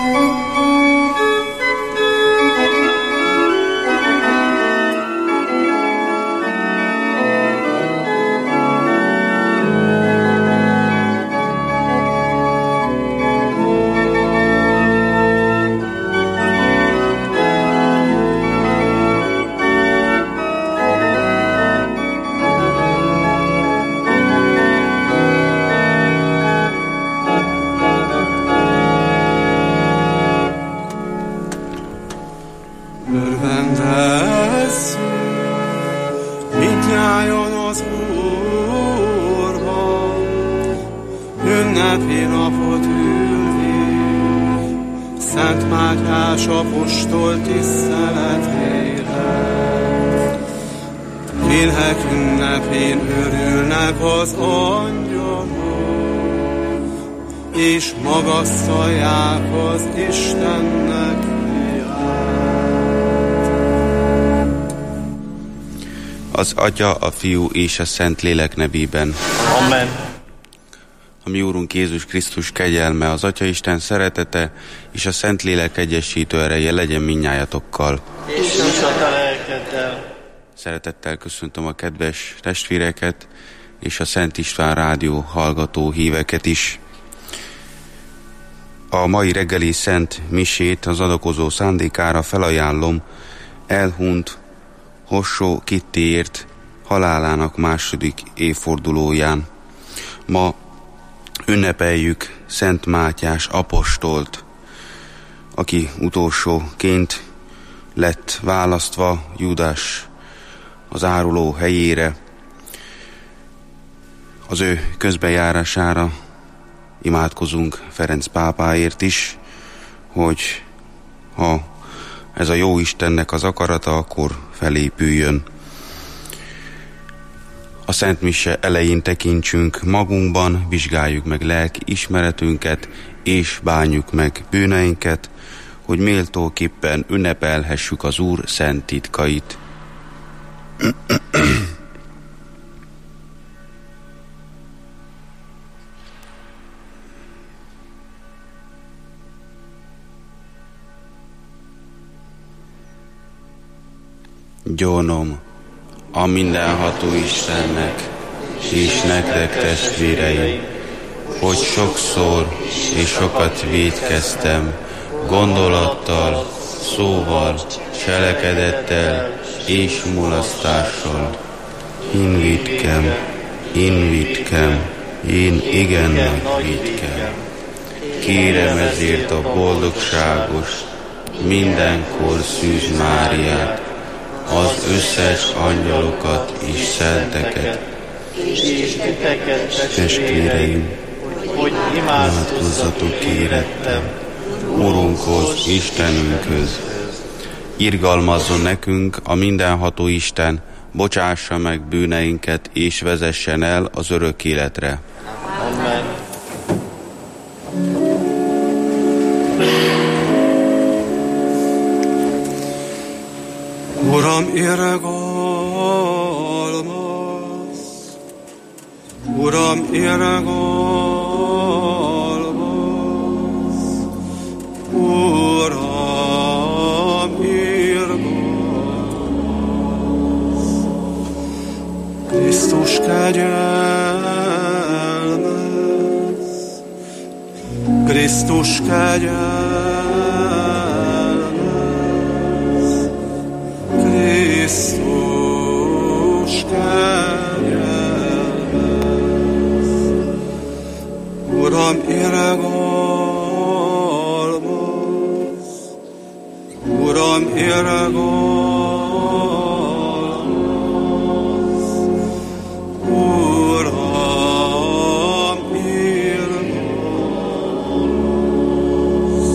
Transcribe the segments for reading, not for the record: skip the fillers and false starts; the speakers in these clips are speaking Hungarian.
ünnepi napot ülni, Szent Mátyás apostol tiszteletére. Lélek ünnepén örülnek az angyalok, és magasztalják az Istennek fiát. Az Atya, a Fiú és a Szentlélek nevében. Amen. A mi Úrunk Jézus Krisztus kegyelme, az Atyaisten szeretete és a Szentlélek egyesítő ereje legyen mindnyájatokkal. És a te lelkeddel. Szeretettel köszöntöm a kedves testvéreket és a Szent István rádió hallgató híveket is. A mai reggeli szent misét az adakozó szándékára felajánlom elhunyt Hossó Kittiért halálának második évfordulóján. Ma ünnepeljük Szent Mátyás apostolt, aki utolsóként lett választva Júdás az áruló helyére. Az ő közbenjárására imádkozunk Ferenc pápáért is, hogy ha ez a jó Istennek az akarata, akkor felépüljön. A Szent Mise elején tekintsünk magunkban, vizsgáljuk meg lelki ismeretünket, és bánjuk meg bűneinket, hogy méltóképpen ünnepelhessük az Úr szent titkait. Gyónom a mindenható Istennek, és nektek testvéreim, hogy sokszor és sokat vétkeztem, gondolattal, szóval, cselekedettel és mulasztással. Én vétkem, én igen nagy vétkem. Kérem ezért a boldogságos, mindenkor Szűz Máriát, az összes angyalokat és szenteket, és titeket, testvéreim, hogy imádkozzatok érettem Urunkhoz, Istenünkhöz. Irgalmazzon nekünk a mindenható Isten, bocsássa meg bűneinket, és vezessen el az örök életre. Amen. Uram, irgalmaz! Uram, irgalmaz! Uram, irgalmaz! Krisztus kegyelmez! Krisztus kegyelmez! Krisztus kegyelmez, Uram, irgalmaz, Uram, irgalmaz, Uram, irgalmaz.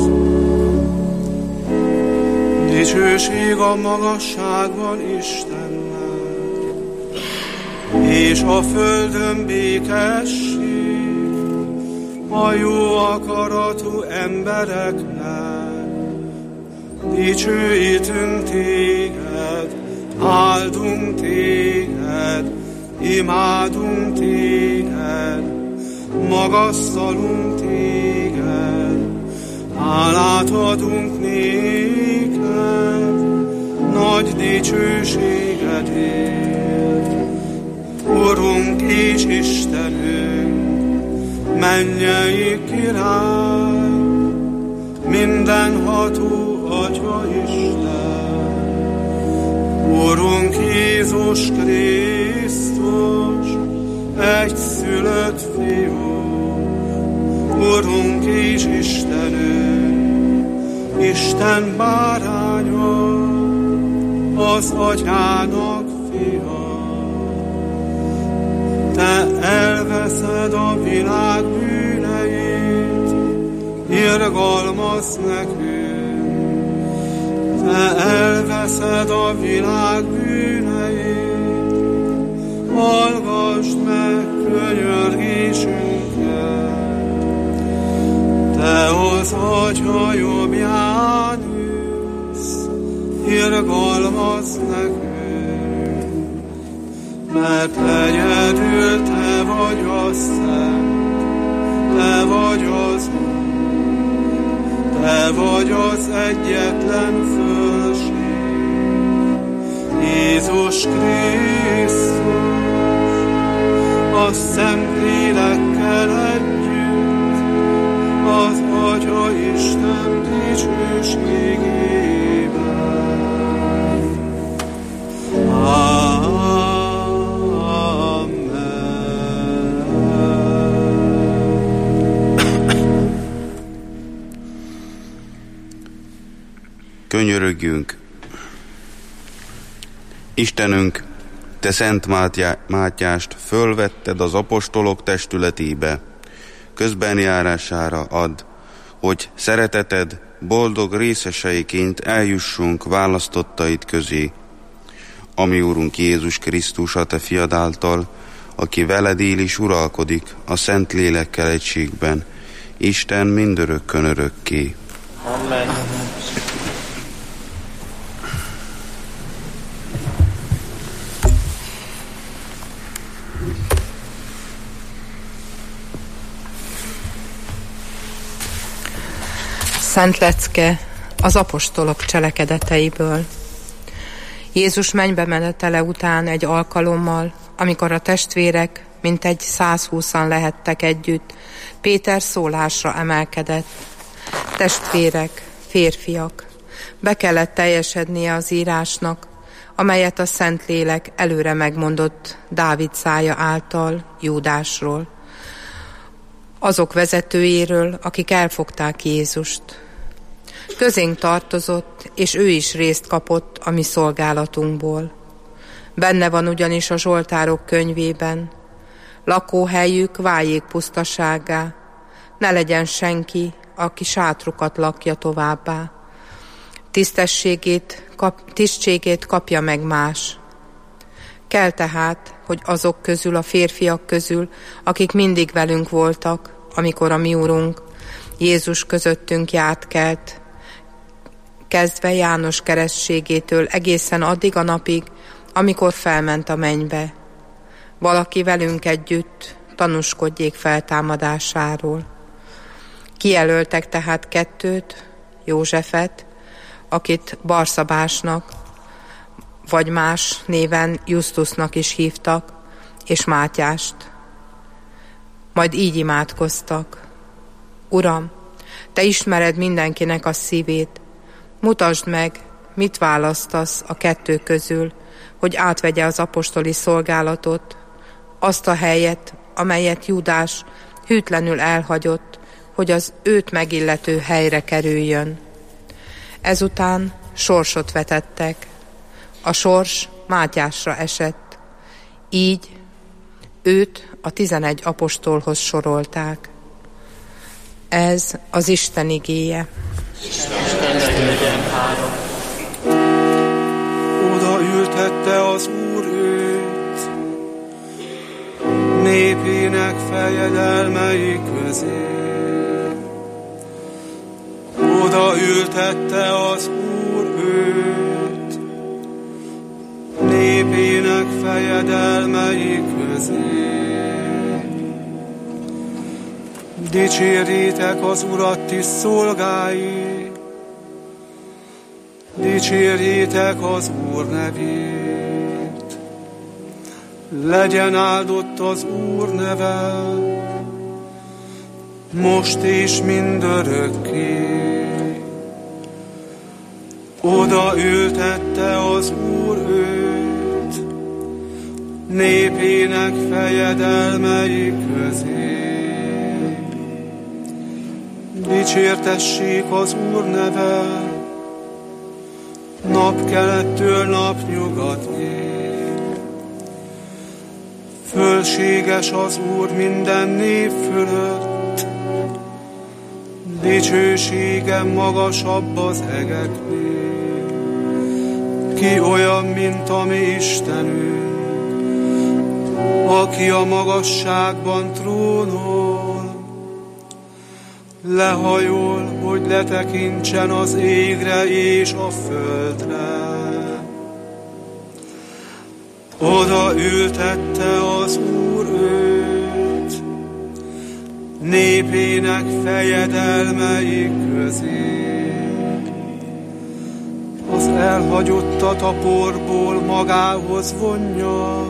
Dicsőség a magasságban Istennek, és a földön békesség a jó akaratú embereknek. Dicsőítünk téged, áldunk téged, imádunk téged, magasztalunk téged, hálát adunk néked, nagy dicsőségedért. Urunk és Istenünk, mennyei király, mindenható Atya Isten. Urunk Jézus Krisztus, egyszülött Fiú, Urunk és Istenünk, Isten báránya, az Atyának Fia. Te elveszed a világ bűneit, irgalmazz nekünk. Te elveszed a világ bűneit, hallgassd meg könyörgésünket. Te az Atya jobbján ülsz, irgalmazz nekünk, mert egyedül Te vagy a Szent, Te vagy az Úr, Te vagy az egyetlen fölség, Jézus Krisztus, a Szentlélekkel együtt, az Atya Isten dicsőségében. Amen. Könyörögjünk! Istenünk, Te Szent Mátyást fölvetted az apostolok testületébe, közbenjárására add, hogy szereteted boldog részeseiként eljussunk választottaid közé. Ami Úrunk Jézus Krisztus, a Te fiad által, aki veled él és uralkodik a Szent Lélekkel egységben, Isten mindörökkön örökké. Amen. Szent lecke az apostolok cselekedeteiből. Jézus mennybe menetele után egy alkalommal, amikor a testvérek mintegy 120-an lehettek együtt, Péter szólásra emelkedett. Testvérek, férfiak, be kellett teljesednie az írásnak, amelyet a Szentlélek előre megmondott Dávid szája által Júdásról, azok vezetőjéről, akik elfogták Jézust. Közénk tartozott, és ő is részt kapott a mi szolgálatunkból. Benne van ugyanis a Zsoltárok könyvében: lakóhelyük váljék pusztasággá, ne legyen senki, aki sátrukat lakja továbbá. Tisztségét kapja meg más. Kell tehát, hogy azok közül, a férfiak közül, akik mindig velünk voltak, amikor a mi Urunk Jézus közöttünk járt kelt, kezdve János keresztségétől egészen addig a napig, amikor felment a mennybe. Valaki velünk együtt tanúskodjék feltámadásáról. Kijelöltek tehát 2, Józsefet, akit Barszabásnak, vagy más néven Justusnak is hívtak, és Mátyást. Majd így imádkoztak: Uram, Te ismered mindenkinek a szívét, mutasd meg, mit választasz a 2 közül, hogy átvegye az apostoli szolgálatot, azt a helyet, amelyet Júdás hűtlenül elhagyott, hogy az őt megillető helyre kerüljön. Ezután sorsot vetettek. A sors Mátyásra esett. Így őt a 11 apostolhoz sorolták. Ez az Isten igéje. Istennek legyen hála. Oda ültette az Úr őt, népének fejedelmei közé. Oda ültette az Úr őt, népének fejedelmei közé. Dicsérjétek az Urat, ti szolgái, dicsérjétek az Úr nevét. Legyen áldott az Úr neve, most és mindörökké. Oda ültette az Úr őt, népének fejedelmei közé. Dicsértessék az Úr neve, napkelettől napnyugatig. Fölséges az Úr minden nép fölött, dicsősége magasabb az egeknél. Ki olyan, mint a mi Istenünk, aki a magasságban trónol, lehajol, hogy letekintsen az égre és a földre. Oda ültette az Úr őt, népének fejedelmei közé. Az elhagyottat a porból magához vonja,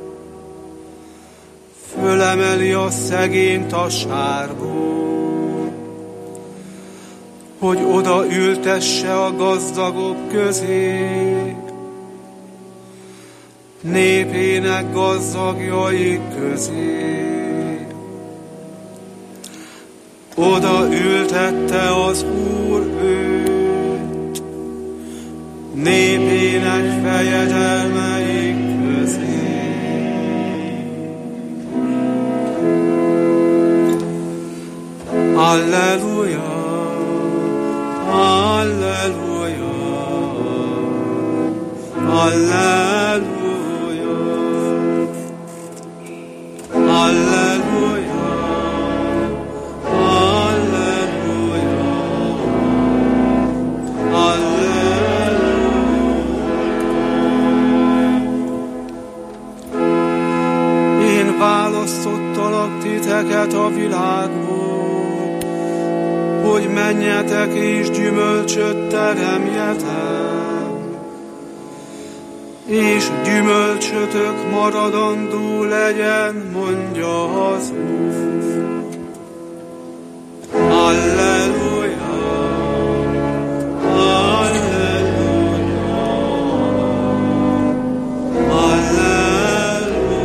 fölemeli a szegényt a sárból, hogy oda ültesse a gazdagok közé, népének gazdagjai közé. Oda ültette az Úr őt, népének fejedelmei közé. Alleluja, alleluja, alleluja, alleluja, alleluja, alleluja. Én választottalak titeket a világból, hogy menjetek és gyümölcsöt teremjetek, és gyümölcsötök maradandó legyen, mondja az Úr. Alleluja, alleluja, alleluja.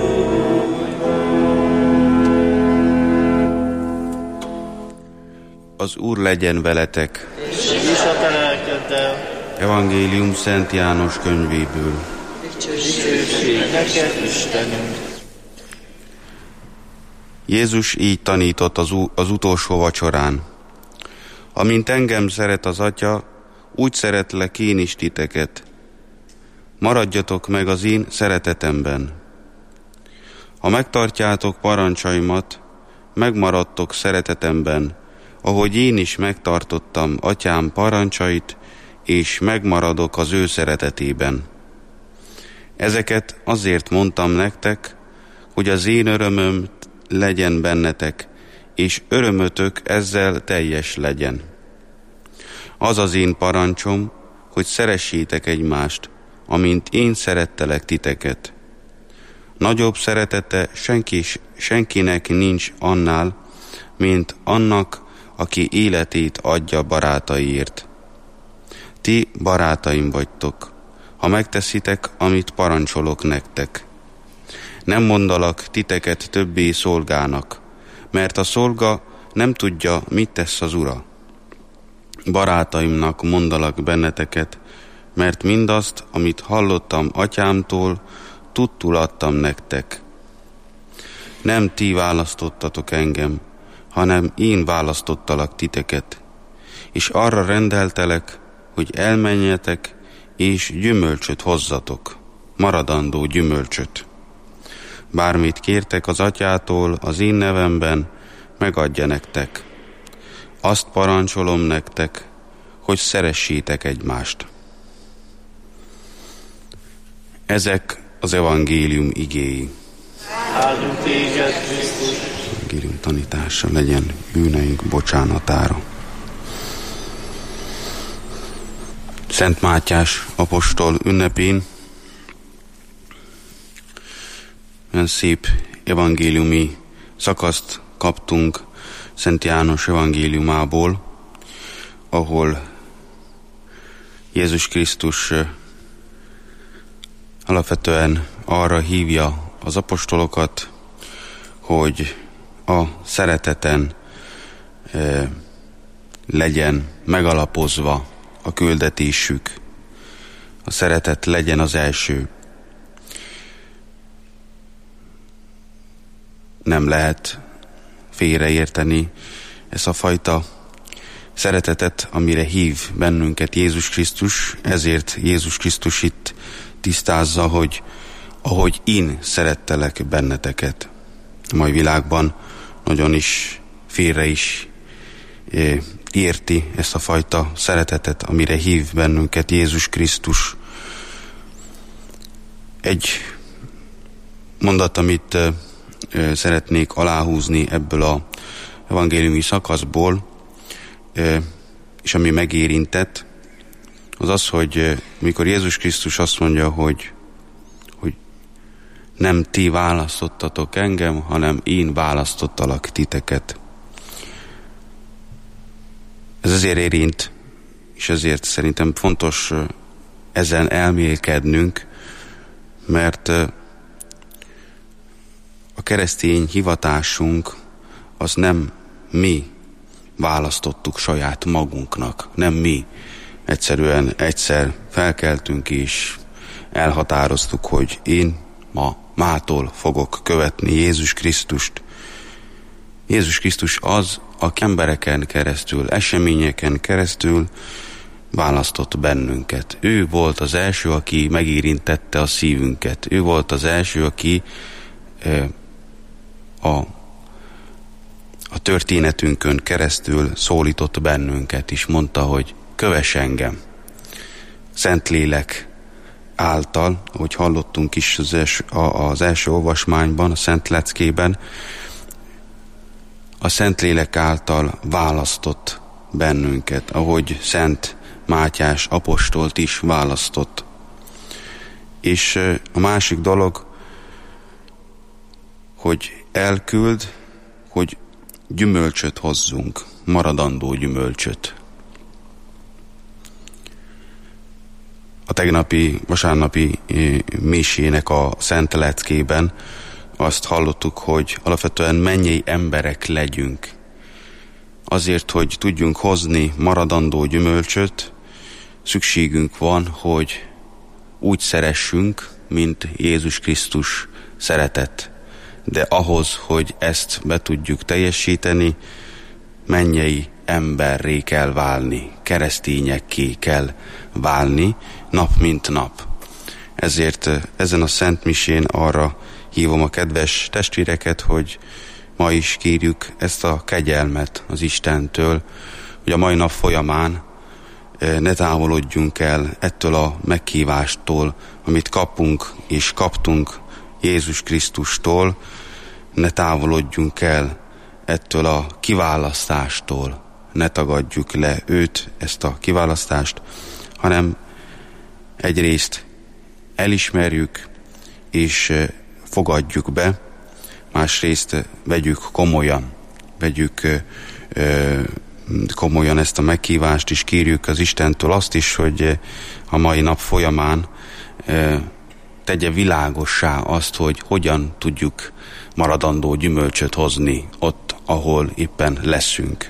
Az Úr legyen veletek. És a te lelkeddel. Evangélium Szent János könyvéből. Dicsőség neked, Istenünk. Jézus így tanított az utolsó vacsorán. Amint engem szeret az Atya, úgy szeretlek én is titeket. Maradjatok meg az én szeretetemben. Ha megtartjátok parancsaimat, megmaradtok szeretetemben, ahogy én is megtartottam Atyám parancsait, és megmaradok az ő szeretetében. Ezeket azért mondtam nektek, hogy az én örömöm legyen bennetek, és örömötök ezzel teljes legyen. Az az én parancsom, hogy szeressétek egymást, amint én szerettelek titeket. Nagyobb szeretete senkinek nincs annál, mint annak, aki életét adja barátaiért. Ti barátaim vagytok, ha megteszitek, amit parancsolok nektek. Nem mondalak titeket többé szolgának, mert a szolga nem tudja, mit tesz az ura. Barátaimnak mondalak benneteket, mert mindazt, amit hallottam Atyámtól, tudtul adtam nektek. Nem ti választottatok engem, hanem én választottalak titeket, és arra rendeltelek, hogy elmenjetek, és gyümölcsöt hozzatok, maradandó gyümölcsöt. Bármit kértek az Atyától az én nevemben, megadja nektek. Azt parancsolom nektek, hogy szeressétek egymást. Ezek az evangélium igéi. Áldunk téged, Krisztus! evangélium tanítása legyen bűneink bocsánatára. Szent Mátyás apostol ünnepén olyan szép evangéliumi szakaszt kaptunk Szent János evangéliumából, ahol Jézus Krisztus alapvetően arra hívja az apostolokat, hogy a szereteten legyen megalapozva a küldetésük. A szeretet legyen az első. Nem lehet félreérteni ezt a fajta szeretetet, amire hív bennünket Jézus Krisztus, ezért Jézus Krisztus itt tisztázza, hogy ahogy én szerettelek benneteket. A mai világban nagyon is félre is érti ezt a fajta szeretetet, amire hív bennünket Jézus Krisztus. Egy mondat, amit szeretnék aláhúzni ebből az evangéliumi szakaszból, és ami megérintett, az az, hogy mikor Jézus Krisztus azt mondja, hogy nem ti választottatok engem, hanem én választottalak titeket. Ez azért érint, és ezért szerintem fontos ezen elmélkednünk, mert a keresztény hivatásunk az nem mi választottuk saját magunknak, nem mi egyszerűen egyszer felkeltünk és elhatároztuk, hogy én mától fogok követni Jézus Krisztust. Jézus Krisztus az, aki embereken keresztül, eseményeken keresztül választott bennünket. Ő volt az első, aki megérintette a szívünket. Ő volt az első, aki a történetünkön keresztül szólított bennünket, és mondta, hogy kövess engem. Szentlélek által, ahogy hallottunk is az első olvasmányban, a Szent Leckében, a Szentlélek által választott bennünket, ahogy Szent Mátyás apostolt is választott. És a másik dolog, hogy elküld, hogy gyümölcsöt hozzunk, maradandó gyümölcsöt. A tegnapi, vasárnapi misének a Szent Leckében azt hallottuk, hogy alapvetően mennyei emberek legyünk. Azért, hogy tudjunk hozni maradandó gyümölcsöt, szükségünk van, hogy úgy szeressünk, mint Jézus Krisztus szeretett. De ahhoz, hogy ezt be tudjuk teljesíteni, mennyei emberré kell válni, keresztényekké kell válni, nap mint nap. Ezért ezen a Szent Misén arra hívom a kedves testvéreket, hogy ma is kérjük ezt a kegyelmet az Istentől, hogy a mai nap folyamán ne távolodjunk el ettől a meghívástól, amit kapunk és kaptunk Jézus Krisztustól, ne távolodjunk el ettől a kiválasztástól, ne tagadjuk le őt, ezt a kiválasztást, hanem egyrészt elismerjük és fogadjuk be, másrészt vegyük komolyan ezt a meghívást, és kérjük az Istentől azt is, hogy a mai nap folyamán tegye világossá azt, hogy hogyan tudjuk maradandó gyümölcsöt hozni ott, ahol éppen leszünk.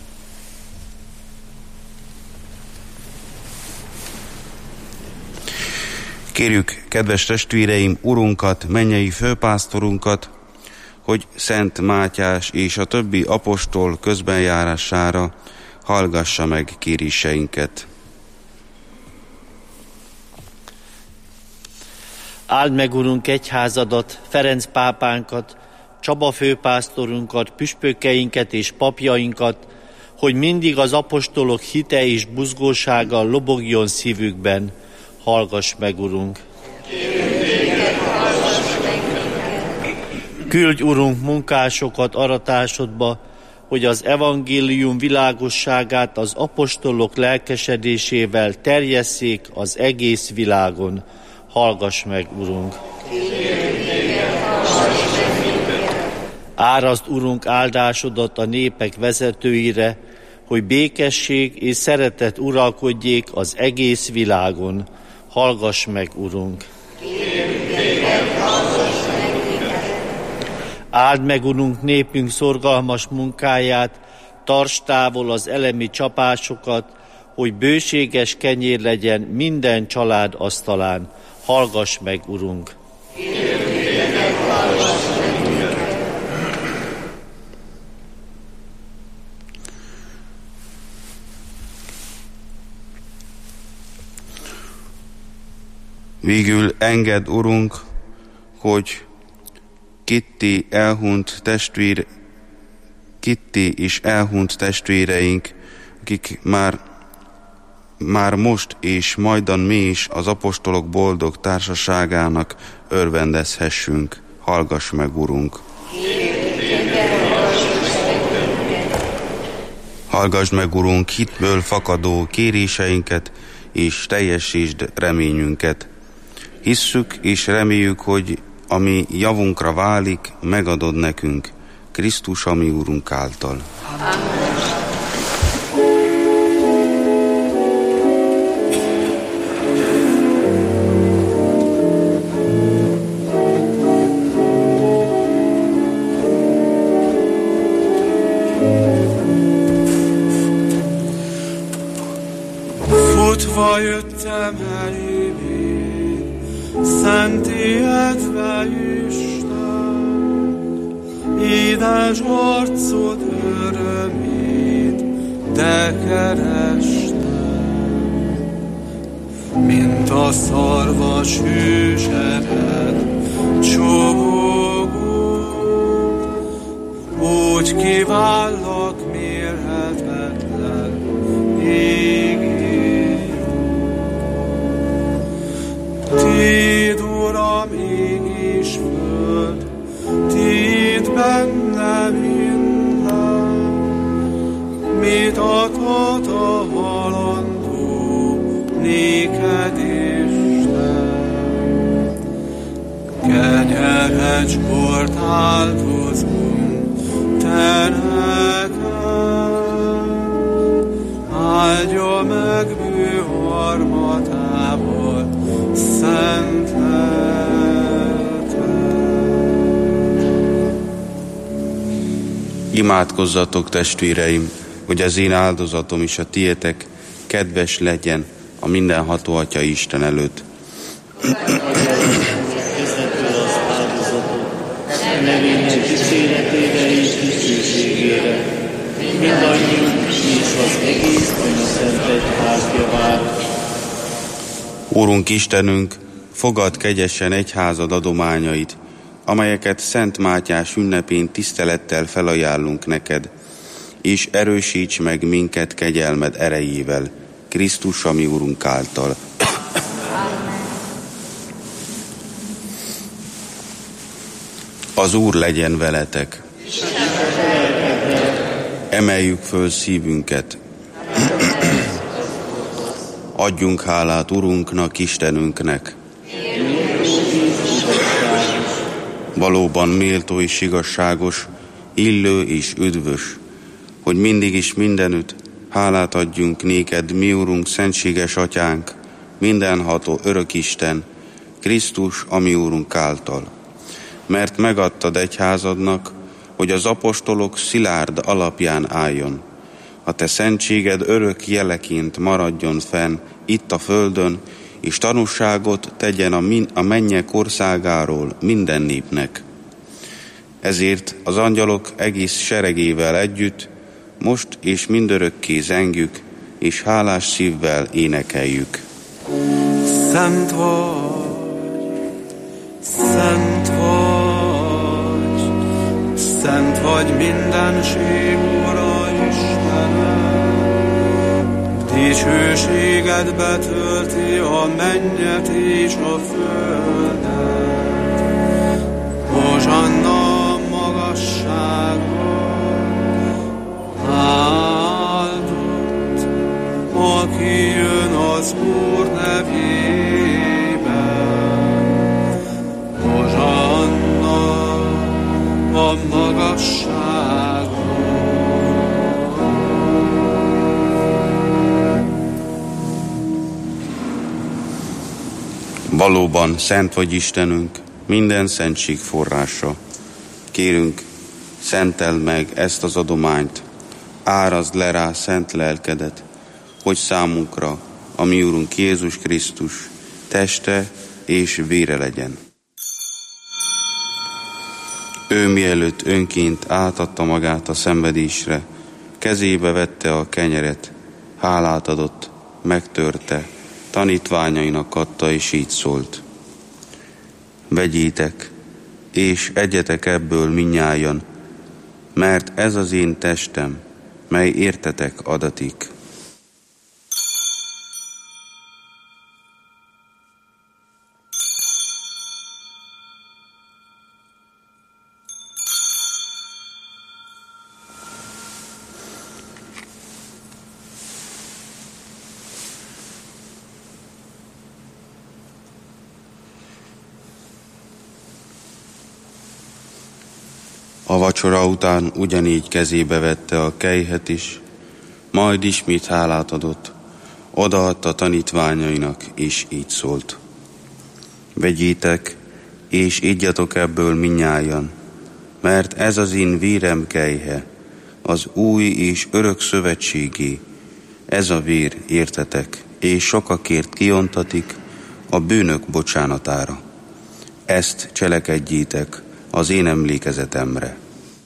Kérjük, kedves testvéreim, Urunkat, mennyei főpásztorunkat, hogy Szent Mátyás és a többi apostol közbenjárására hallgassa meg kéréseinket. Áld meg, Urunk, egyházadat, Ferenc pápánkat, Csaba főpásztorunkat, püspökeinket és papjainkat, hogy mindig az apostolok hite és buzgósága lobogjon szívükben. Hallgass meg, Urunk! Küldj, Urunk, munkásokat aratásodba, hogy az evangélium világosságát az apostolok lelkesedésével terjesszék az egész világon. Hallgass meg, Urunk! Áraszd, Urunk, áldásodat a népek vezetőire, hogy békesség és szeretet uralkodjék az egész világon. Hallgass meg, Urunk! Áld meg, Urunk, népünk szorgalmas munkáját, tartsd távol az elemi csapásokat, hogy bőséges kenyér legyen minden család asztalán. Hallgass meg, Urunk! Végül engedd, Urunk, hogy Kitti és elhunyt testvéreink, akik már most és majdan mi is az apostolok boldog társaságának örvendezhessünk. Hallgass meg, Urunk! Hallgass meg, Urunk, hitből fakadó kéréseinket, és teljesítsd reményünket. Hisszük és reméljük, hogy ami javunkra válik, megadod nekünk, Krisztus, a mi Úrunk által. Amen. Futva jöttem elévé, szentélyedve Isten, édes arcod örömét, de kerestem. Mint a szarvas hűsered csobogott, úgy kivállak mérhetetlen égé. Tiéd, Uram, ég és föld, tiéd benne minden, mit adhat a halandó néked, Isten. Kenyerhecskort áldozunk te neked, áldja meg bő harmatával szent lelket. Imádkozzatok, testvéreim, hogy az én áldozatom és a tiétek kedves legyen a mindenható Atya Isten előtt. Nevének dicséretére és dicsőségére, mindannyiunk és az egész Szent Egyház javára. Úrunk Istenünk, fogadd kegyesen egyházad adományait, amelyeket Szent Mátyás ünnepén tisztelettel felajánlunk neked, és erősíts meg minket kegyelmed erejével, Krisztus, a mi Úrunk által. Az Úr legyen veletek. Emeljük föl szívünket. Adjunk hálát Urunknak, Istenünknek. Valóban méltó és igazságos, illő és üdvös, hogy mindig is mindenütt hálát adjunk néked, mi Urunk, szentséges Atyánk, mindenható örök Isten, Krisztus, a mi Úrunk által. Mert megadtad egyházadnak, hogy az apostolok szilárd alapján álljon. A te szentséged örök jeleként maradjon fenn itt a földön, és tanúságot tegyen a mennyek országáról minden népnek. Ezért az angyalok egész seregével együtt most és mindörökké zengjük, és hálás szívvel énekeljük. Szent vagy, szent vagy, szent vagy mindenség Ura Istenem, dicsőséged betölti a mennyet és a földet. Hozsanna az Úr nevében. Hozsanna a magasságon. Valóban szent vagy Istenünk, minden szentség forrása. Kérünk, szenteld meg ezt az adományt, árazd le rá szent lelkedet, hogy számunkra a mi Úrunk Jézus Krisztus teste és vére legyen. Ő mielőtt önként átadta magát a szenvedésre, kezébe vette a kenyeret, hálát adott, megtörte, tanítványainak adta, és így szólt: vegyétek, és egyetek ebből mindnyájan, mert ez az én testem, mely értetek adatik. A vacsora után ugyanígy kezébe vette a kejhet is, majd ismét hálát adott, odaadta tanítványainak, és így szólt: vegyétek, és igyatok ebből mindnyájan, mert ez az én vérem kejhe, az új és örök szövetségé. Ez a vér értetek, és sokakért kiontatik a bűnök bocsánatára. Ezt cselekedjétek az én emlékezetemre.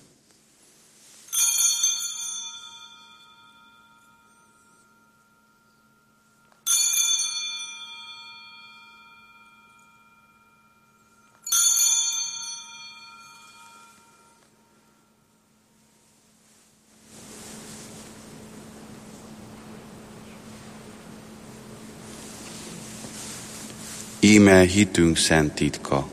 Íme hitünk szent titka.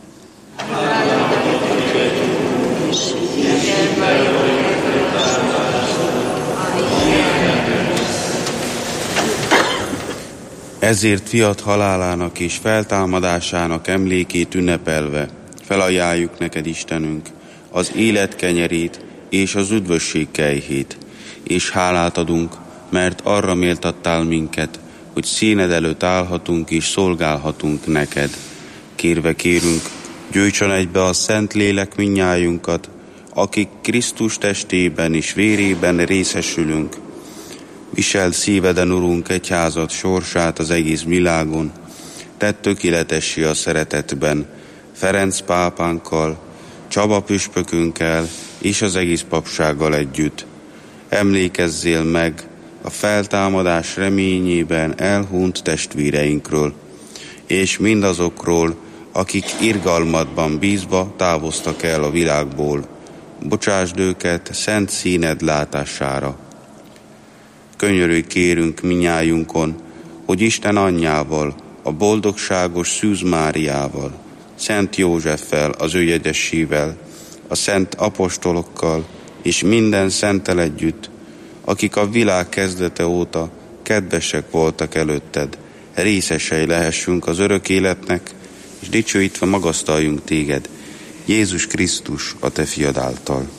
Ezért fiat halálának és feltámadásának emlékét ünnepelve felajánljuk neked, Istenünk, az élet kenyerét és az üdvösség kejhét, és hálát adunk, mert arra méltattál minket, hogy színed előtt állhatunk és szolgálhatunk neked. Kérve kérünk, gyújtson egybe a Szent Lélek mindnyájunkat, akik Krisztus testében és vérében részesülünk. Viseld szíveden, Urunk, egyházad sorsát az egész világon, tedd tökéletessé a szeretetben, Ferenc pápánkkal, Csaba püspökünkkel és az egész papsággal együtt. Emlékezzél meg a feltámadás reményében elhunyt testvéreinkről, és mindazokról, akik irgalmadban bízva távoztak el a világból. Bocsásd őket szent színed látására. Könyörülj kérünk minnyájunkon, hogy Isten anyjával, a boldogságos Szűz Máriával, Szent Józseffel, az ő jegyessével, a szent apostolokkal és minden szenttel együtt, akik a világ kezdete óta kedvesek voltak előtted, részesei lehessünk az örök életnek, és dicsőítve magasztaljunk téged, Jézus Krisztus, a te fiad által.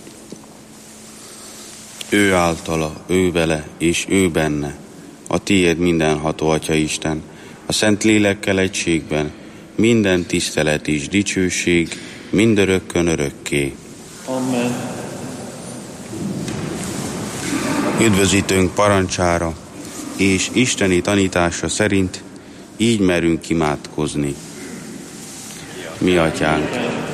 Ő általa, ő vele, és ő benne, a tiéd mindenható Atya Isten, a Szent Lélekkel egységben, minden tisztelet és dicsőség, mindörökkön örökké. Amen. Üdvözítőnk parancsára és isteni tanítása szerint így merünk imádkozni. Mi atyánk,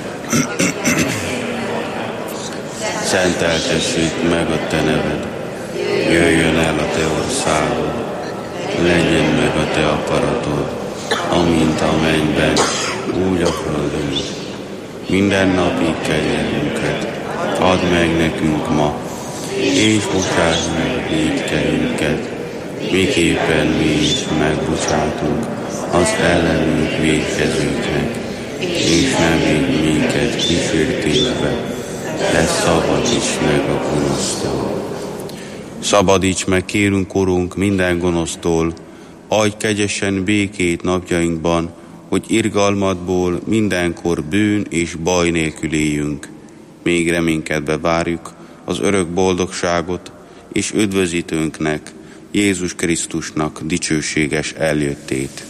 szenteltessék meg a te neved, jöjjön el a te országod, legyen meg a te akaratod, amint a mennyben, úgy a földön. Minden napi kenyerünket add meg nekünk ma, és bocsáss meg vétkeünket, miképpen mi is megbocsátunk az ellenünk vétkezőknek, és ne védj minket kísértésbe, de szabadíts meg a gonosztól. Szabadíts meg, kérünk, Urunk, minden gonosztól, adj kegyesen békét napjainkban, hogy irgalmadból mindenkor bűn és baj nélkül éljünk. Még reménykedve várjuk az örök boldogságot, és üdvözítőnknek, Jézus Krisztusnak dicsőséges eljöttét.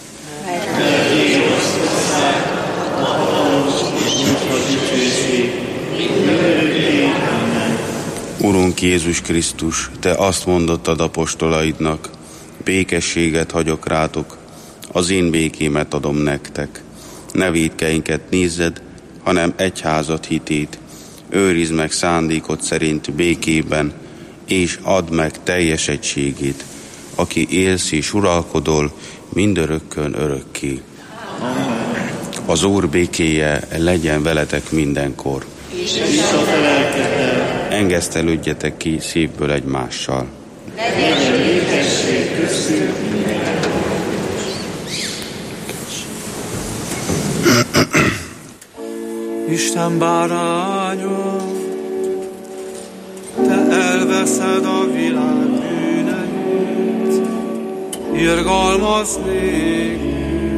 Urunk Jézus Krisztus, Te azt mondottad apostolaidnak, békességet hagyok rátok, az én békémet adom nektek. Ne vétkeinket nézzed, hanem egyházad hitét. Őrizd meg szándékod szerint békében, és add meg teljes egységét, aki élsz és uralkodol mindörökkön örökké. Az Úr békéje legyen veletek mindenkor. Engesztelődjetek ki szívből egymással. Isten báránya, Te elveszed a világ bűneit, irgalmazz nékünk.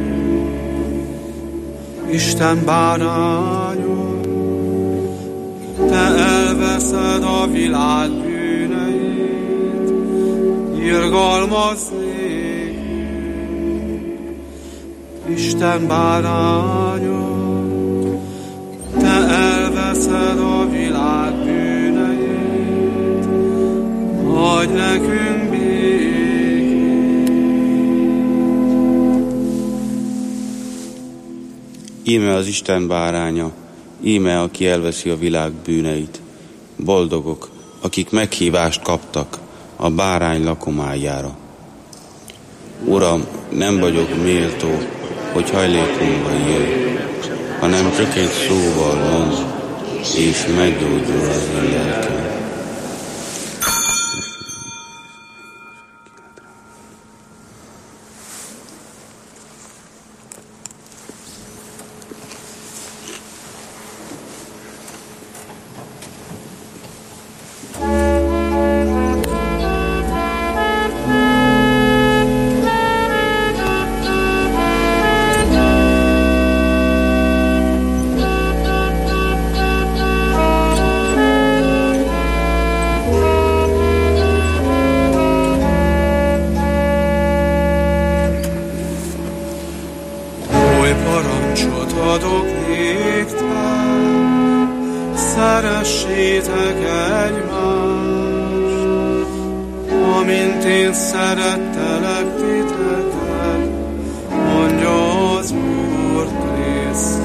Isten báránya, Te elveszed a világ bűneit, irgalmazz nékünk. Isten báránya, Te elveszed a világ bűneit, adj nekünk békét. Íme az Isten báránya, íme, aki elveszi a világ bűneit. Boldogok, akik meghívást kaptak a bárány lakomájára. Uram, nem vagyok méltó, hogy hajlékomba jöjj, hanem csak egy szóval mondd, és meggyógyul az én lelkem. Szeressétek egymást, amint én szerettelek titeket, mondja az Úr Krisztus.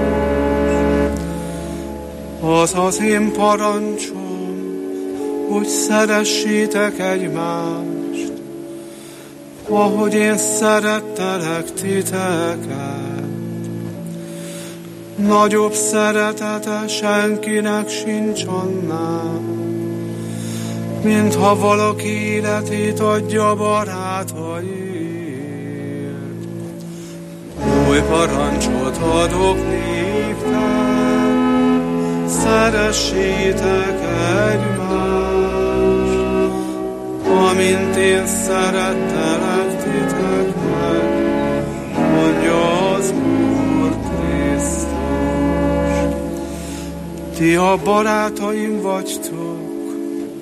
Az az én parancsom, hogy szeressétek egymást, ahogy én szerettelek titeket. Nagyobb szeretete senkinek sincs annál, mint ha valaki életét adja barátaiért. Új parancsot adok néktek, szeressétek egymást, amint én szerettelek titeket, mondja az Úr Krisztus. Ti a barátaim vagytok,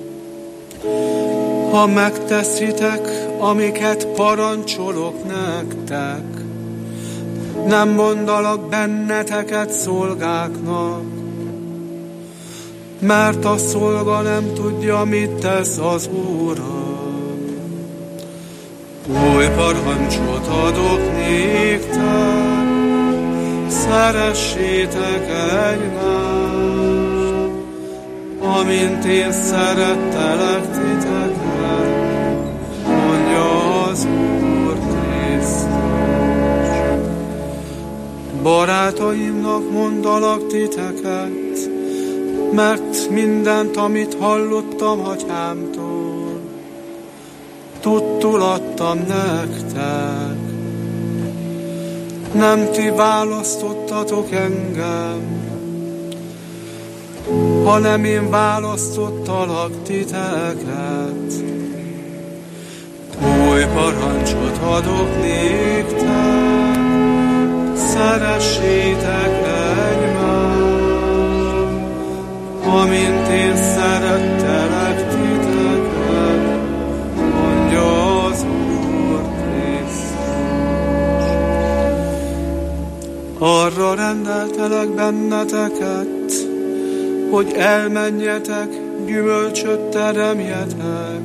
ha megteszitek, amiket parancsolok nektek. Nem mondalak benneteket szolgáknak, mert a szolga nem tudja, mit tesz az Úra. Új parancsot adok néktek, szeressétek egymást, amint én szerettelek titeket, mondja az Úr Krisztus. Barátaimnak mondalak titeket, mert mindent, amit hallottam atyámtól, tudtul adtam nektek. Nem ti választottatok engem, hanem én választottalak titeket. Új parancsot adok néktek, szeressétek egymást, amint én szerettelek titeket, mondja az Úr Krisztus. Arra rendeltelek benneteket, hogy elmenjetek, gyümölcsöt teremjetek,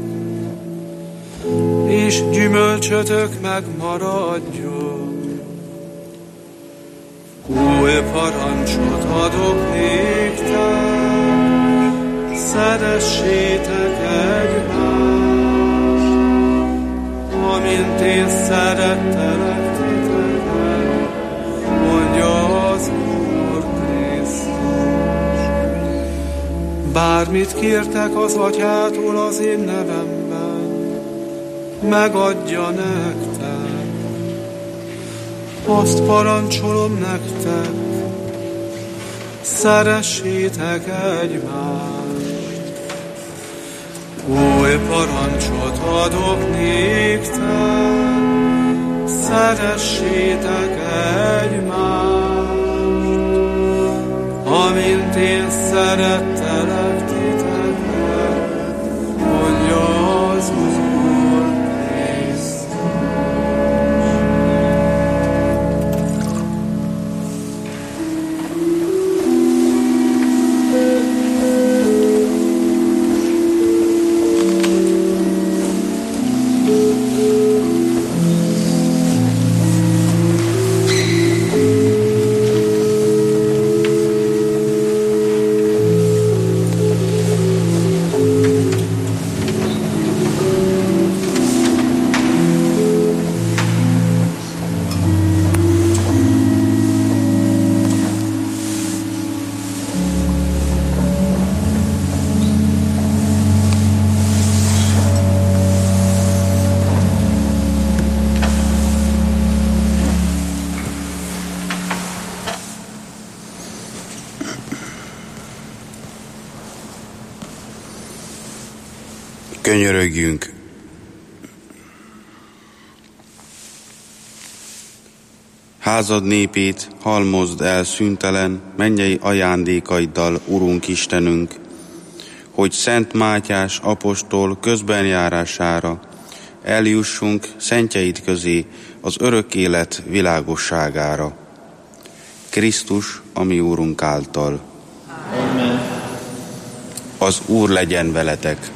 és gyümölcsötök megmaradjon. Új parancsot adok néktek, szeressétek egymást, amint én szerettelek titeket, mondja az Úr Krisztus. Bármit kértek az Atyától az én nevemben, megadja nektek. Azt parancsolom nektek, szeressétek egymást. Új parancsot adok néktek, szeressétek egymást, amint én szerettelek titeket, mondja az Úr. Könyörögjünk! Házad népét halmozd el szüntelen mennyei ajándékaiddal, Urunk Istenünk, hogy Szent Mátyás apostol közbenjárására eljussunk szentjeid közé az örök élet világosságára. Krisztus, a mi Úrunk által. Amen. Az Úr legyen veletek.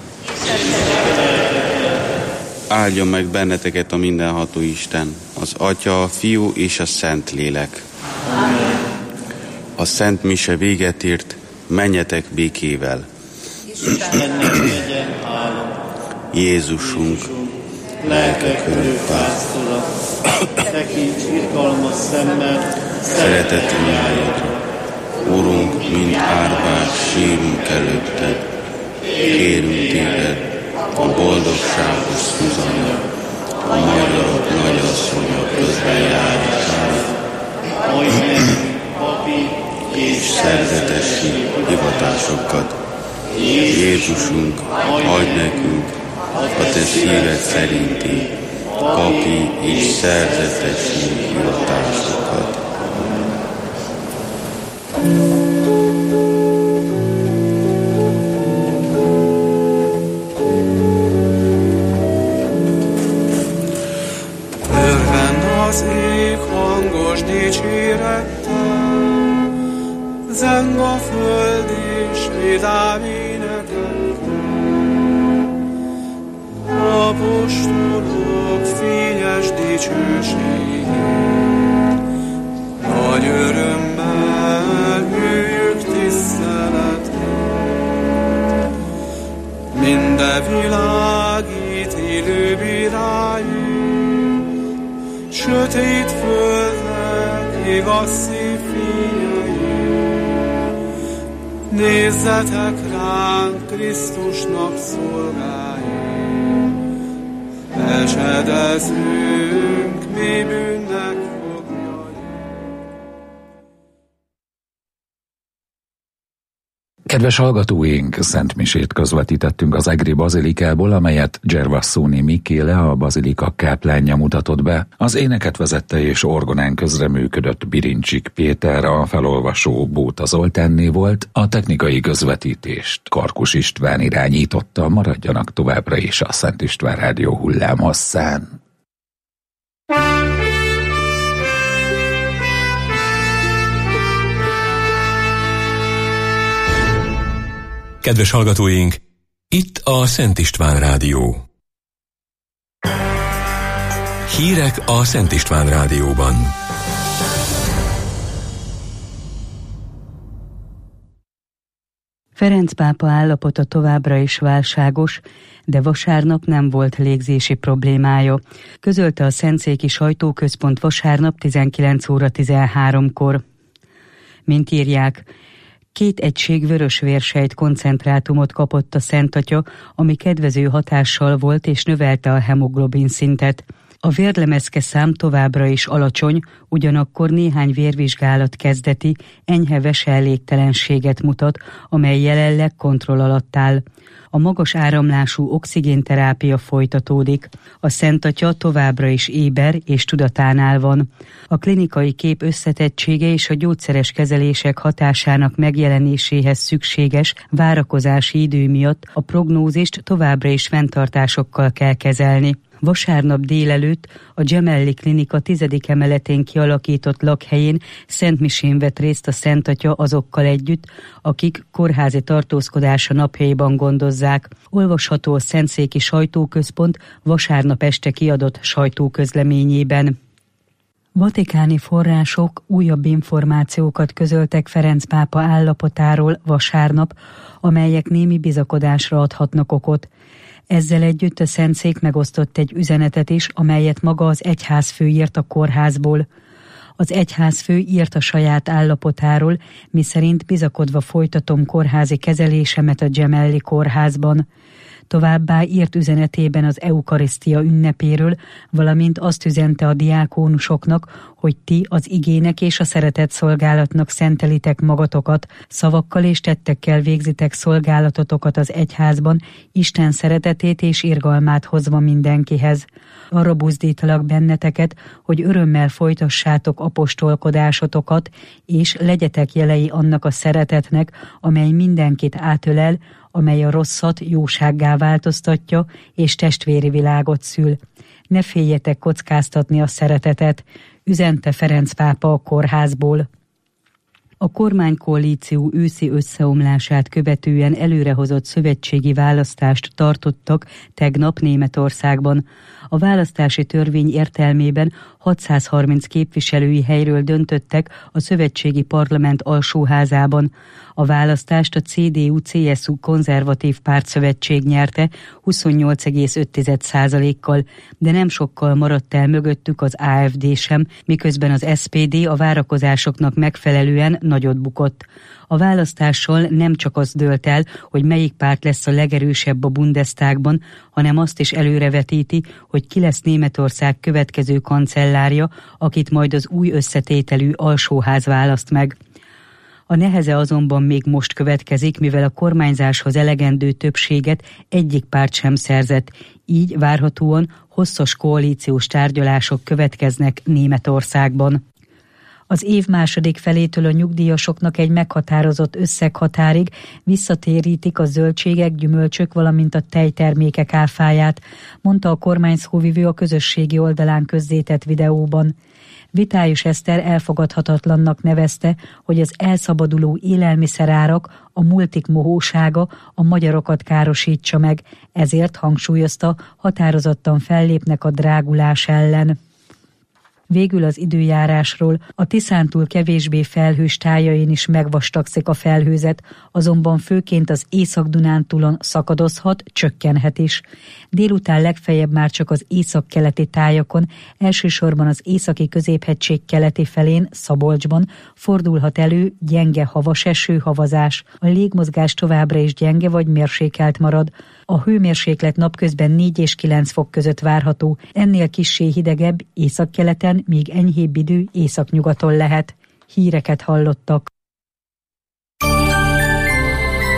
Áldjon meg benneteket a mindenható Isten, az Atya, a Fiú és a Szent Lélek. Amen. A Szent Mise véget ért, menjetek békével. Istennek legyen hála. Jézusunk, lelkek örökpásztora, tekints irgalmas szemmel szeretett nyájadra. Urunk, mint árvák sírunk előtted, kérünk téged, a boldogságos Szuzanna, a magyarok nagyasszonya közbenjárására, majd nekünk papi és szerzetesi hivatásokat. Jézusunk, adj nekünk a te szíved szerinti papi és szerzetesi hivatásokat. Örvend az ég hangos dicsérettel, zeng a föld és vidám énekekkel. Apostolok fényes dicsőségét, nagy örömmel hűjük tiszteletét. Minden világ ítélő bírái, sötét földnek igaz szív fényei. Nézzetek ránk, Krisztusnak szolgái, esedezünk mi bűnnek foglyai. Kedves hallgatóink, szentmisét közvetítettünk az Egri bazilikából, amelyet Gervassoni Mikéle, a bazilika káplánja mutatott be. Az éneket vezette és orgonán közreműködött Birincsik Péter, a felolvasó Bóta Zoltánné volt, a technikai közvetítést Karkus István irányította. Maradjanak továbbra is a Szent István Rádió hullámhosszán. Kedves hallgatóink, itt a Szent István Rádió. Hírek a Szent István Rádióban. Ferenc pápa állapota továbbra is válságos, de vasárnap nem volt légzési problémája, közölte a Szentszéki Sajtóközpont vasárnap 19 óra 13-kor. Mint írják, 2 egység vörösvérsejt koncentrátumot kapott a Szent Atya, ami kedvező hatással volt és növelte a hemoglobin szintet. A vérlemezke szám továbbra is alacsony, ugyanakkor néhány vérvizsgálat kezdeti, enyhe veseelégtelenséget mutat, amely jelenleg kontroll alatt áll. A magas áramlású oxigénterápia folytatódik. A Szent Atya továbbra is éber és tudatánál van. A klinikai kép összetettsége és a gyógyszeres kezelések hatásának megjelenéséhez szükséges várakozási idő miatt a prognózist továbbra is fenntartásokkal kell kezelni. Vasárnap délelőtt a Gemelli Klinika 10. emeletén kialakított lakhelyén szentmisén vett részt a Szent Atya azokkal együtt, akik kórházi tartózkodása napjaiban gondozzák. Olvasható a Szentszéki Sajtóközpont vasárnap este kiadott sajtóközleményében. Vatikáni források újabb információkat közöltek Ferenc pápa állapotáról vasárnap, amelyek némi bizakodásra adhatnak okot. Ezzel együtt a Szentszék megosztott egy üzenetet is, amelyet maga az egyházfő írt a kórházból. Az egyházfő írt a saját állapotáról, miszerint bizakodva folytatom kórházi kezelésemet a Gemelli kórházban. Továbbá írt üzenetében az eukarisztia ünnepéről, valamint azt üzente a diákónusoknak, hogy ti az igének és a szeretet szolgálatnak szentelitek magatokat, szavakkal és tettekkel végzitek szolgálatotokat az egyházban, Isten szeretetét és irgalmát hozva mindenkihez. Arra buzdítalak benneteket, hogy örömmel folytassátok apostolkodásotokat, és legyetek jelei annak a szeretetnek, amely mindenkit átölel, amely a rosszat jósággá változtatja, és testvéri világot szül. Ne féljetek kockáztatni a szeretetet, üzente Ferenc pápa a kórházból. A kormánykoalíció őszi összeomlását követően előrehozott szövetségi választást tartottak tegnap Németországban. A választási törvény értelmében 630 képviselői helyről döntöttek a szövetségi parlament alsóházában. A választást a CDU-CSU konzervatív pártszövetség nyerte 28,5%-kal, de nem sokkal maradt el mögöttük az AfD sem, miközben az SPD a várakozásoknak megfelelően nagyot bukott. A választással nem csak az dőlt el, hogy melyik párt lesz a legerősebb a Bundestagban, hanem azt is előrevetíti, hogy ki lesz Németország következő kancellárja, akit majd az új összetételű alsóház választ meg. A neheze azonban még most következik, mivel a kormányzáshoz elegendő többséget egyik párt sem szerzett, így várhatóan hosszas koalíciós tárgyalások következnek Németországban. Az év második felétől a nyugdíjasoknak egy meghatározott összeghatárig visszatérítik a zöldségek, gyümölcsök, valamint a tejtermékek áfáját, mondta a kormány szóvivő a közösségi oldalán közzétett videóban. Vitályos Eszter elfogadhatatlannak nevezte, hogy az elszabaduló élelmiszerárak, a multik mohósága a magyarokat károsítsa meg, ezért hangsúlyozta, határozottan fellépnek a drágulás ellen. Végül az időjárásról. A Tiszántúl kevésbé felhős tájain is megvastagszik a felhőzet, azonban főként az Észak-Dunántúlon szakadozhat, csökkenhet is. Délután legfeljebb már csak az északkeleti tájakon, elsősorban az északi középhegység keleti felén, Szabolcsban fordulhat elő gyenge havas eső, havazás. A légmozgás továbbra is gyenge vagy mérsékelt marad. A hőmérséklet napközben 4 és 9 fok között várható, ennél kissé hidegebb északkeleten, míg enyhébb idő északnyugaton lehet. Híreket hallottak.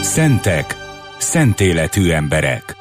Szentek, szent életű emberek.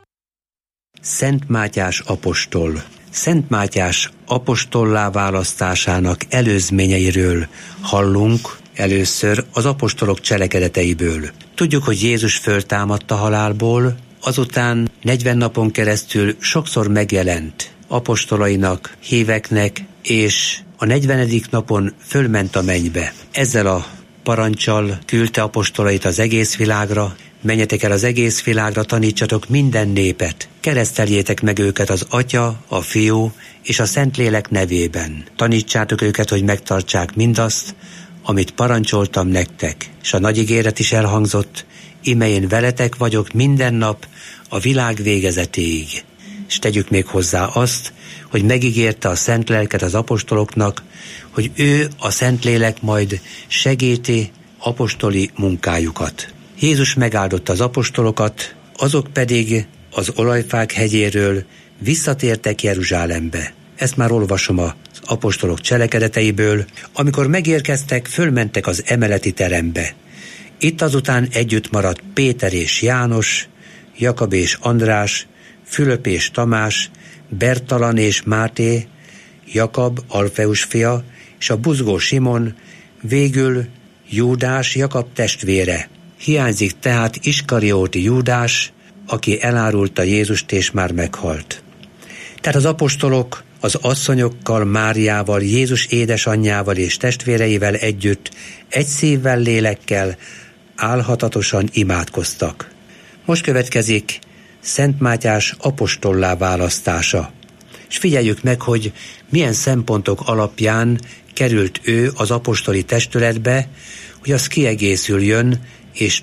Szent Mátyás apostol. Szent Mátyás apostollá választásának előzményeiről hallunk először az apostolok cselekedeteiből. Tudjuk, hogy Jézus föltámadt a halálból, azután 40 napon keresztül sokszor megjelent apostolainak, híveknek, és a 40. napon fölment a mennybe. Ezzel a paranccsal küldte apostolait az egész világra: menjetek el az egész világra, tanítsatok minden népet, kereszteljétek meg őket az Atya, a Fiú és a Szentlélek nevében. Tanítsátok őket, hogy megtartsák mindazt, amit parancsoltam nektek. És a nagy ígéret is elhangzott: íme én veletek vagyok minden nap a világ végezetéig. És tegyük még hozzá azt, hogy megígérte a Szent Lelket az apostoloknak, hogy ő, a Szentlélek majd segíti apostoli munkájukat. Jézus megáldotta az apostolokat, azok pedig az Olajfák hegyéről visszatértek Jeruzsálembe. Ezt már olvasom az apostolok cselekedeteiből. Amikor megérkeztek, fölmentek az emeleti terembe. Itt azután együtt maradt Péter és János, Jakab és András, Fülöp és Tamás, Bertalan és Máté, Jakab, Alfeus fia, és a buzgó Simon, végül Júdás, Jakab testvére. Hiányzik tehát Iskarióti Júdás, aki elárulta Jézust és már meghalt. Tehát az apostolok az asszonyokkal, Máriával, Jézus édesanyjával és testvéreivel együtt egy szívvel, lélekkel álhatatosan imádkoztak. Most következik Szent Mátyás apostollá választása. És figyeljük meg, hogy milyen szempontok alapján került ő az apostoli testületbe, hogy az kiegészüljön, és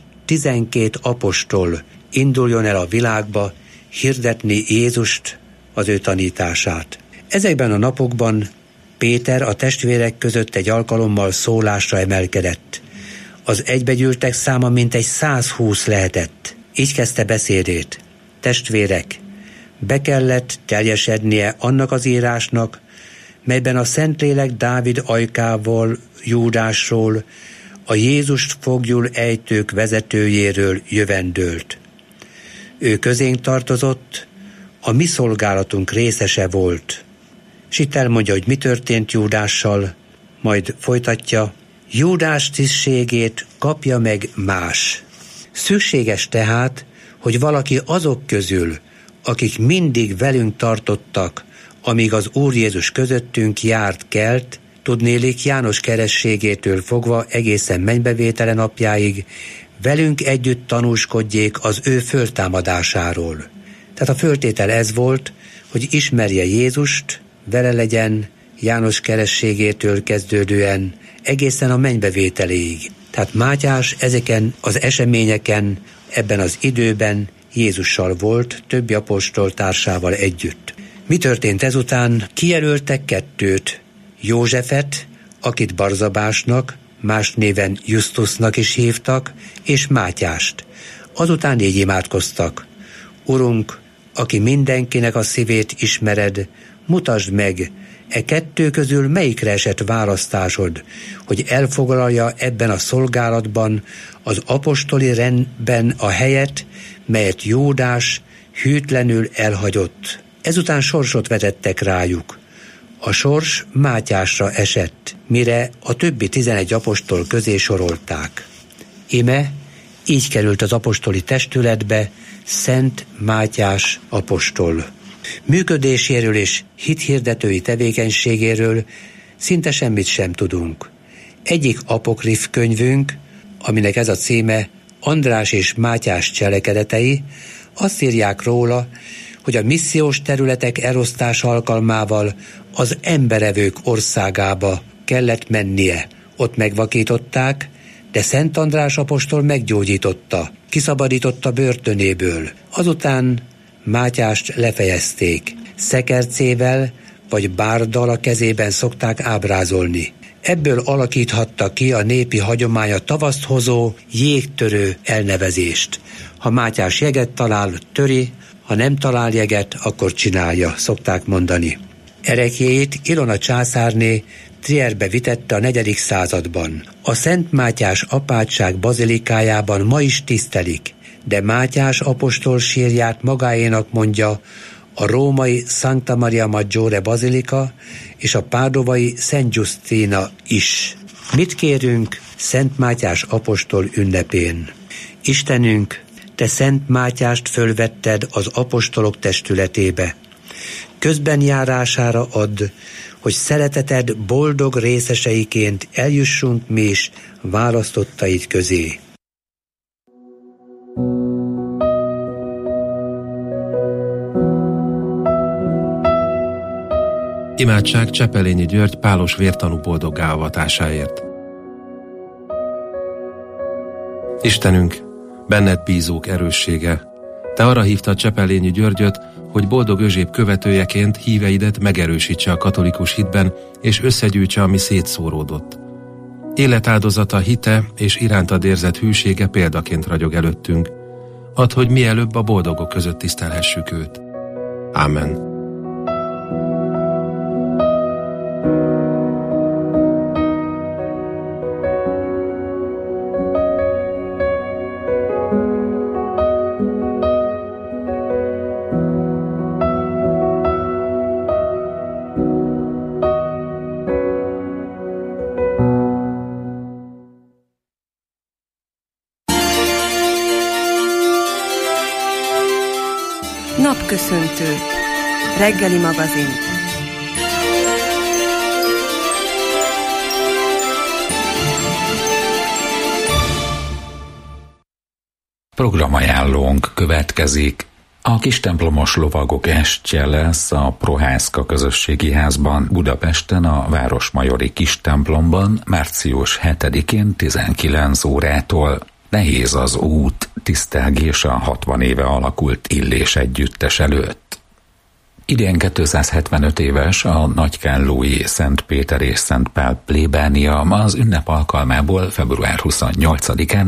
12 apostol induljon el a világba hirdetni Jézust, az ő tanítását. Ezekben a napokban Péter a testvérek között egy alkalommal szólásra emelkedett. Az egybegyűltek száma mintegy 120 lehetett. Így kezdte beszédét: testvérek, be kellett teljesednie annak az írásnak, melyben a Szentlélek Dávid ajkával, Júdásról, a Jézust foglyul ejtők vezetőjéről jövendőlt. Ő közénk tartozott, a mi szolgálatunk részese volt. És itt elmondja, hogy mi történt Júdással, majd folytatja: Júdás tisztségét kapja meg más. Szükséges tehát, hogy valaki azok közül, akik mindig velünk tartottak, amíg az Úr Jézus közöttünk járt, kelt, tudnélik János kerességétől fogva egészen mennybevétele napjáig, velünk együtt tanúskodjék az ő föltámadásáról. Tehát a föltétel ez volt, hogy ismerje Jézust, vele legyen János kerességétől kezdődően egészen a mennybevételéig. Tehát Mátyás ezeken az eseményeken, ebben az időben Jézussal volt, többi apostoltársával együtt. Mi történt ezután? Kijelöltek 2, Józsefet, akit Barzabásnak, más néven Justusnak is hívtak, és Mátyást. Azután így imádkoztak: Urunk, aki mindenkinek a szívét ismered, mutasd meg, 2 közül melyikre esett választásod, hogy elfoglalja ebben a szolgálatban az apostoli rendben a helyet, melyet Júdás hűtlenül elhagyott. Ezután sorsot vetettek rájuk. A sors Mátyásra esett, mire a többi 11 apostol közé sorolták. Íme így került az apostoli testületbe Szent Mátyás apostol. Működéséről és hithirdetői tevékenységéről szinte semmit sem tudunk. Egyik apokrif könyvünk, aminek ez a címe András és Mátyás cselekedetei, azt írják róla, hogy a missziós területek elosztás alkalmával az emberevők országába kellett mennie. Ott megvakították, de Szent András apostol meggyógyította, kiszabadította börtönéből. Azután Mátyást lefejezték. Szekercével vagy bárdal a kezében szokták ábrázolni. Ebből alakíthatta ki a népi hagyomány a tavaszt hozó jégtörő elnevezést. Ha Mátyás jeget talál, töri, ha nem talál jeget, akkor csinálja, szokták mondani. Ereklyéit Ilona császárné Trierbe vitette a 4. században. A Szent Mátyás apátság bazilikájában ma is tisztelik, de Mátyás apostol sírját magáénak mondja a római Santa Maria Maggiore bazilika és a pádovai Szent Giustina is. Mit kérünk Szent Mátyás apostol ünnepén? Istenünk, te Szent Mátyást fölvetted az apostolok testületébe. Közben járására add, hogy szereteted boldog részeseiként eljussunk mi is választottaid közé. Imádság Csepelényi György pálos vértanú boldoggá avatásáért. Istenünk, benned bízók erőssége, te arra hívtad Csepelényi Györgyöt, hogy boldog Özséb követőjeként híveidet megerősítse a katolikus hitben, és összegyűjtse, ami szétszóródott. Életáldozata, hite és irántad érzett hűsége példaként ragyog előttünk. Add, hogy mielőbb a boldogok között tisztelhessük őt. Ámen. Napköszöntő. Reggeli magazin. Programajánlónk következik. A kistemplomos lovagok estje lesz a Prohászka közösségi házban Budapesten, a Városmajori kistemplomban március 7-én 19 órától. Nehéz az út, tisztelgés a 60 éve alakult Illés együttes előtt. Idén 275 éves a nagykállói Szent Péter és Szent Pál plébánia, az ünnep alkalmából február 28-án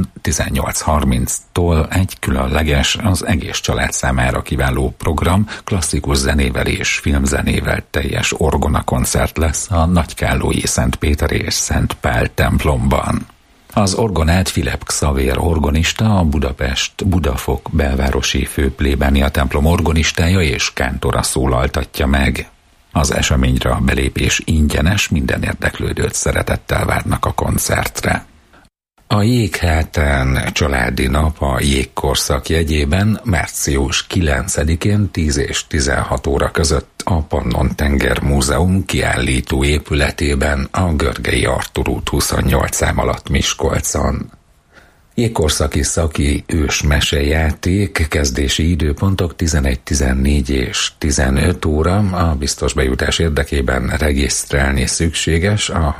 18:30-tól egy különleges, az egész család számára kiváló program, klasszikus zenével és filmzenével teljes orgonakoncert lesz a nagykállói Szent Péter és Szent Pál templomban. Az orgonát Filip Xavér orgonista, a Budapest-Budafok belvárosi főplébánia templom orgonistája és kántora szólaltatja meg. Az eseményre a belépés ingyenes, minden érdeklődőt szeretettel várnak a koncertre. A Jéghátán családi nap a jégkorszak jegyében március 9-én 10 és 16 óra között a Pannon-tenger Múzeum kiállító épületében a Görgei Artúr út 28 szám alatt Miskolcon. Jégkorszaki szaki ősmesejáték, kezdési időpontok 11, 14 és 15 óra, a biztos bejutás érdekében regisztrálni szükséges a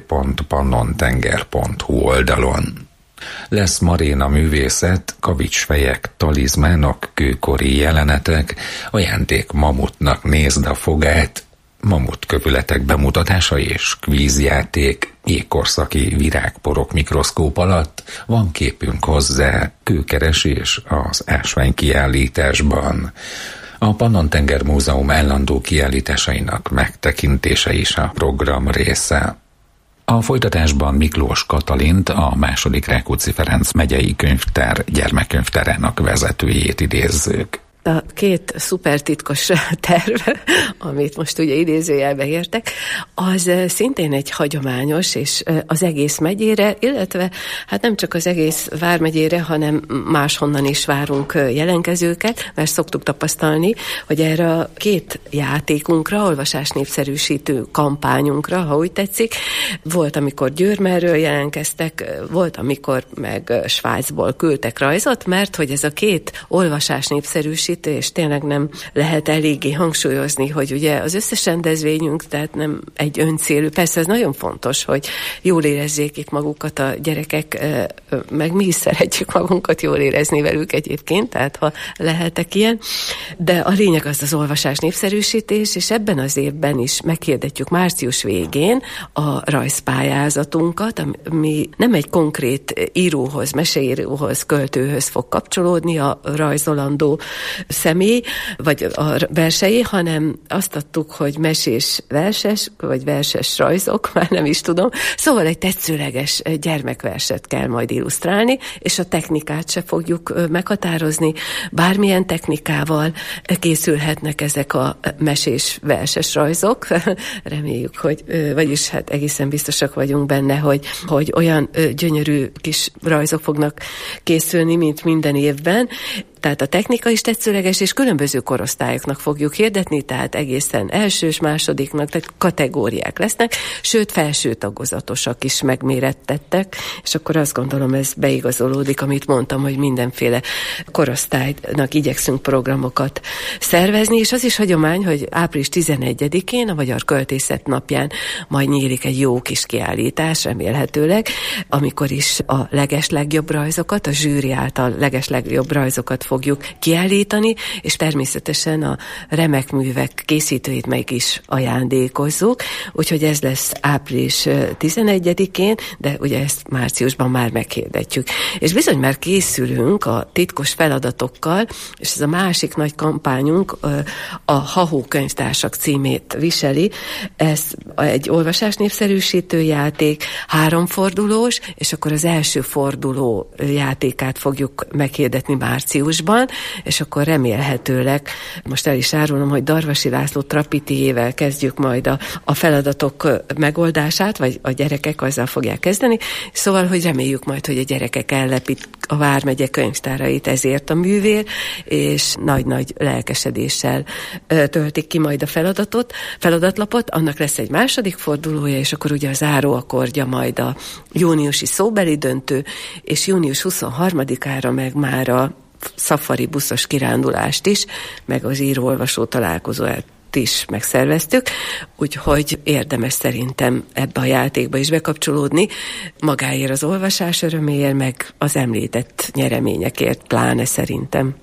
www.pannontenger.hu oldalon. Lesz maréna művészet, kavicsfejek, talizmánok, kőkori jelenetek, ajándék mamutnak nézd a fogát, mamutkövületek bemutatása és kvízjáték, jégkorszaki virágporok mikroszkóp alatt, van képünk hozzá, kőkeresés az ásványkiállításban. A Pannon-tenger Múzeum állandó kiállításainak megtekintése is a program része. A folytatásban Miklós Katalint, a II. Rákóczi Ferenc megyei könyvtár gyermekkönyvtárának vezetőjét idézzük. A két szupertitkos terv, amit most ugye idézőjelbe értek, az szintén egy hagyományos, és az egész megyére, illetve hát nem csak az egész vármegyére, hanem máshonnan is várunk jelentkezőket, mert szoktuk tapasztalni, hogy erre a két játékunkra, olvasásnépszerűsítő kampányunkra, ha úgy tetszik, volt, amikor Győrmerről jelentkeztek, volt, amikor meg Svájcból küldtek rajzot, mert hogy ez a két olvasásnépszerűsítő, és tényleg nem lehet eléggé hangsúlyozni, hogy ugye az összes rendezvényünk, tehát nem egy öncélű. Persze ez nagyon fontos, hogy jól érezzék itt magukat a gyerekek, meg mi is szeretjük magunkat jól érezni velük egyébként, tehát ha lehetek ilyen. De a lényeg az olvasás népszerűsítés, és ebben az évben is meghirdetjük március végén a rajzpályázatunkat, ami nem egy konkrét íróhoz, meseíróhoz, költőhöz fog kapcsolódni, a rajzolandó személy, vagy a versei, hanem azt adtuk, hogy mesés verses, vagy verses rajzok, már nem is tudom. Szóval egy tetszőleges gyermekverset kell majd illusztrálni, és a technikát se fogjuk meghatározni. Bármilyen technikával készülhetnek ezek a mesés verses rajzok. Reméljük, hogy, vagyis hát egészen biztosak vagyunk benne, hogy olyan gyönyörű kis rajzok fognak készülni, mint minden évben. Tehát a technika is tetszőleges, és különböző korosztályoknak fogjuk hirdetni, tehát egészen elsős, másodiknak, tehát kategóriák lesznek, sőt felső tagozatosak is megmérettettek, és akkor azt gondolom, ez beigazolódik, amit mondtam, hogy mindenféle korosztálynak igyekszünk programokat szervezni, és az is hagyomány, hogy április 11-én, a Magyar Költészet napján majd nyílik egy jó kis kiállítás, remélhetőleg, amikor is a legeslegjobb rajzokat, a zsűri által legeslegjobb rajzokat fogjuk kiállítani, és természetesen a remek művek készítőit meg is ajándékozzuk, úgyhogy ez lesz április 11-én, de ugye ezt márciusban már meghirdetjük. És bizony már készülünk a titkos feladatokkal, és ez a másik nagy kampányunk, a Ha-Hó könyvtársak címét viseli. Ez egy olvasásnépszerűsítő játék, 3 fordulós, és akkor az első forduló játékát fogjuk meghirdetni márciusban, és akkor remélhetőleg, most el is árulom, hogy Darvasi László Trapitiével kezdjük majd a feladatok megoldását, vagy a gyerekek azzal fogják kezdeni, szóval, hogy reméljük majd, hogy a gyerekek ellepik a Vármegye könyvtárait ezért a művért, és nagy-nagy lelkesedéssel töltik ki majd a feladatlapot, annak lesz egy második fordulója, és akkor ugye a záróakkordja majd a júniusi szóbeli döntő, és június 23-ára meg már a szafari buszos kirándulást is, meg az író-olvasó találkozót is megszerveztük, úgyhogy érdemes szerintem ebbe a játékba is bekapcsolódni, magáért az olvasás öröméért, meg az említett nyereményekért pláne szerintem.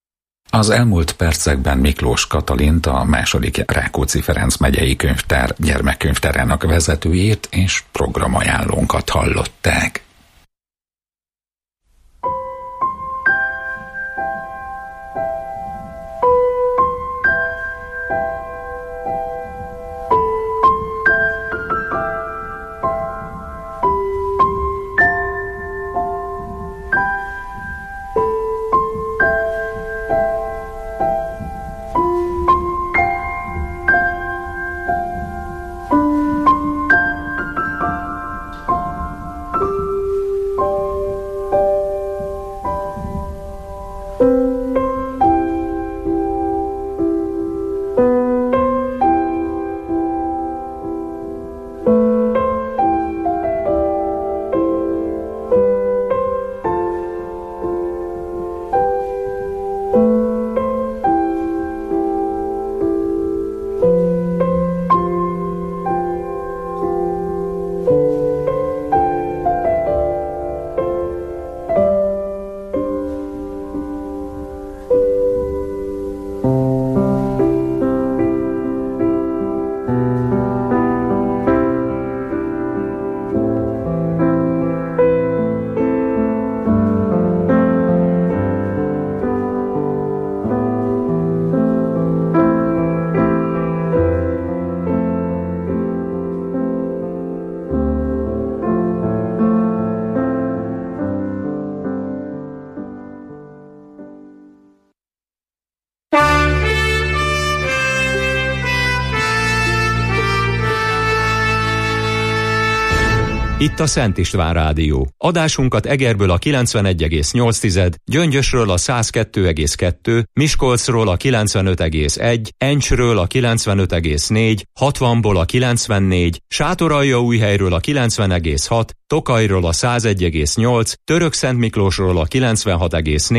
Az elmúlt percekben Miklós Katalint, a második Rákóczi Ferenc megyei könyvtár gyermekkönyvtárának vezetőjét és programajánlónkat hallották. Itt a Szent István Rádió. Adásunkat Egerből a 91,8, Gyöngyösről a 102,2, Miskolcról a 95,1, Encsről a 95,4, 60-ból a 94, Sátoraljaújhelyről a 90,6, Tokajról a 101,8, Törökszentmiklósról a 96,4,